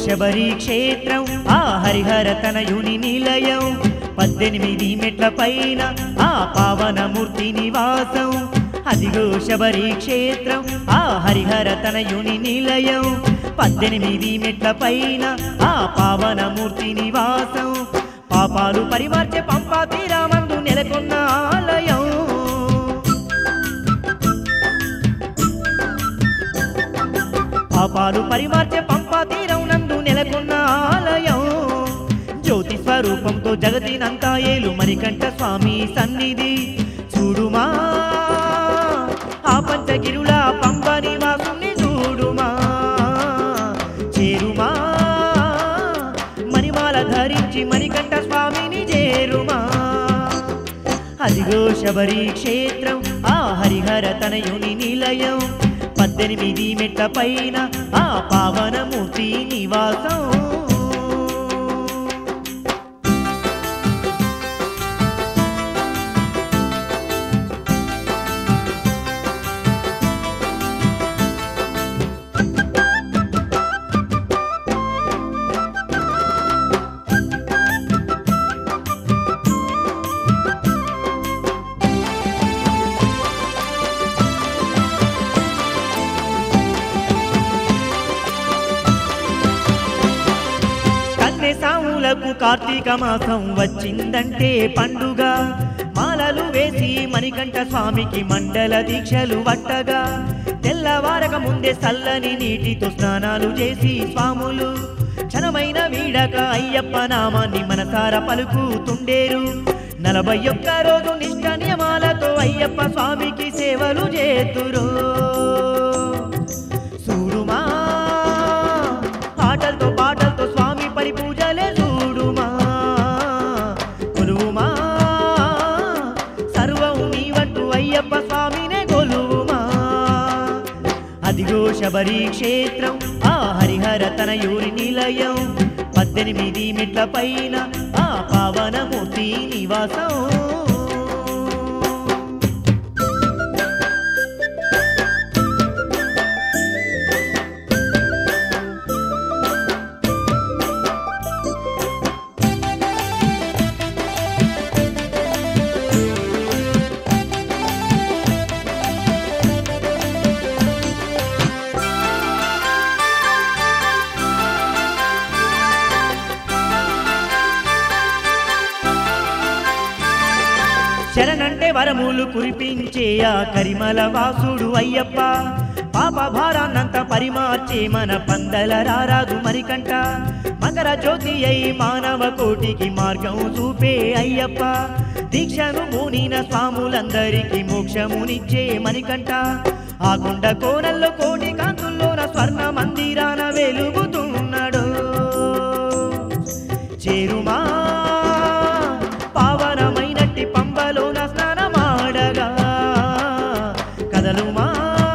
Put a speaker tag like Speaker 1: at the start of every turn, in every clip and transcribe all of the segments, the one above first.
Speaker 1: శబరి క్షేత్రం ఆ హరిహర తనయుని నిలయం 18 మెట్ల పైన ఆ పావనమూర్తి నివాసం అదిగో శబరి క్షేత్రం ఆ హరిహర తనయుని నిలయం 18 మెట్ల పైన ఆ పావనమూర్తి నివాసం పాపాలు పరిమార్చే పంపా తీరామందు నెలకొన్న ఆలయం పాపాలు పరిమార్చే పంపా తీరం నందు నెలకొన్న ఆలయం జ్యోతి స్వరూపంతో జగతినంతా ఏలు మణికంఠ స్వామి సన్నిధి చూడుమా ఆ పంచగిరుల పంప నివాసుని చూడుమా చేరుమా మణిమాల ధరించి మణికంఠ స్వామిని చేరుమా అదిగో శబరి క్షేత్రం ఆ హరిహర తనయుని నిలయం 18 మెట్ల పైన ఆ పావనమూర్తి నివాసం సాములకు కార్తీక మాసం వచ్చిందంటే పండుగ మాలలు వేసి మణికంఠ స్వామికి మండల దీక్షలు వట్టగా తెల్లవారక ముందే చల్లని నీటితో స్నానాలు చేసి స్వాములు క్షణమైన వీడక అయ్యప్ప నామాన్ని మనసార పలుకుతుండేరు 41 రోజు నిష్ఠ నియమాలతో అయ్యప్ప స్వామికి సేవలు చేతురు చూడుమా పాటలతో పాటలతో స్వామి పరిపూజలే చూడుమా కొలువుమా సర్వం నీవంటూ అయ్యప్ప స్వామినే కొలువుమా అదిగో శబరి క్షేత్రం ఆ హరిహర తనయుని నిలయం 18 మెట్ల పైన ఆ పావనమూర్తి నివాసం శరణంటే వరములు కురిపించే ఆ కరిమల వాసుడు అయ్యప్ప పాప భారాన్నంత పరిమార్చే మన పందల రారాదు మరికంట మకర జ్యోతి అయి మానవ కోటికి మార్గం చూపే అయ్యప్ప దీక్షను మూనిన స్వాములందరికీ మోక్షమునిచ్చే మణికంఠ ఆ కొండ కోనల్లో కోటి కాంతుల్లోన స్వర్ణ మందిరాన వెలుగుతున్నాడు చేరుమా పావనమైనట్టి పంబలోన స్నానమాడగా కదలుమా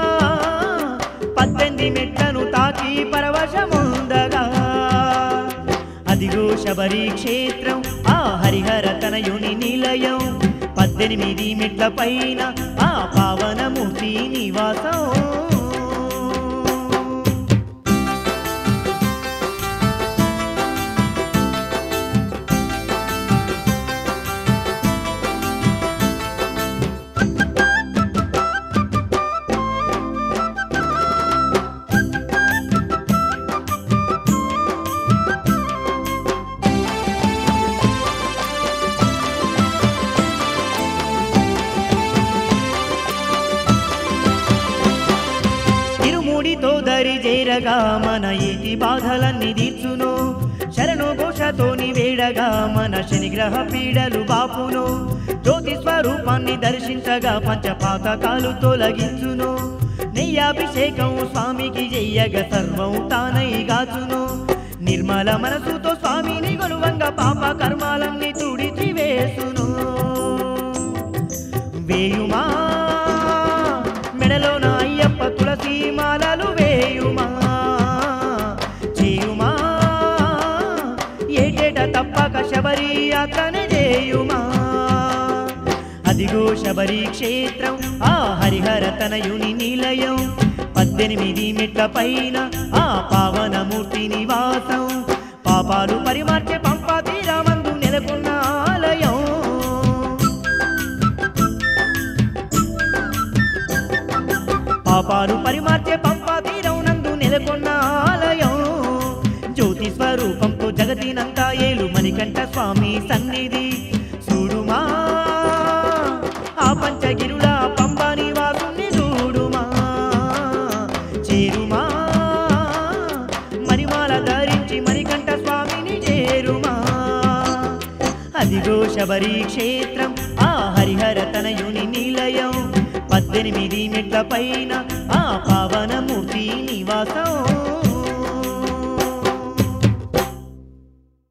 Speaker 1: 18 మెట్లను తాకి పరవశముందగా అదిగో శబరి క్షేత్రం ఆ హరిహర తనయుని నిలయం 18 మెట్ల పైన ఆ పావనమూర్తి నివాసం దరి చేరగా మన ఏటి బాధలన్నీ తీర్చును శరణు ఘోషతోని వేడగా మన శనిగ్రహ పీడలు బాపును జ్యోతి స్వరూపాన్ని దర్శించగా పంచపాతకాలు తొలగించును నెయ్యాభిషేకం స్వామికి చెయ్యగా సర్వం తానై గాచును నిర్మల మనసుతో స్వామిని కొలువంగా పాప కర్మాలన్నీ తుడిచి వేసును వేయుమా మెడలోన అయ్యప్ప తులసి మాలలు వేయుమా చేయుమా ఏటేట తప్పక శబరి యాత్రనే చేయుమా అదిగో శబరి క్షేత్రం ఆ హరిహర తనయుని నిలయం 18 మెట్ల పైన ఆ పావనమూర్తి నివాసం పాపాలు పరిమార్చే పంపా తీరమందు నెలకొన్న ఆలయం పాపాలు పరిమార్చే పంపా తీరం నందు నెలకొన్న ఆలయం జ్యోతి స్వరూపంతో జగతినంతా ఏలు మణికంఠ స్వామి సన్నిధి చూడుమా ఆ పంచగిరుల పంబా నివాసుని చూడుమా చేరుమా మణిమాల ధరించి మణికంఠ స్వామిని చేరుమా అదిగో శబరి క్షేత్రం ఆ హరిహర తనయుని నిలయం 18 మెట్ల పైన ఆ పావనమూర్తి నివాసం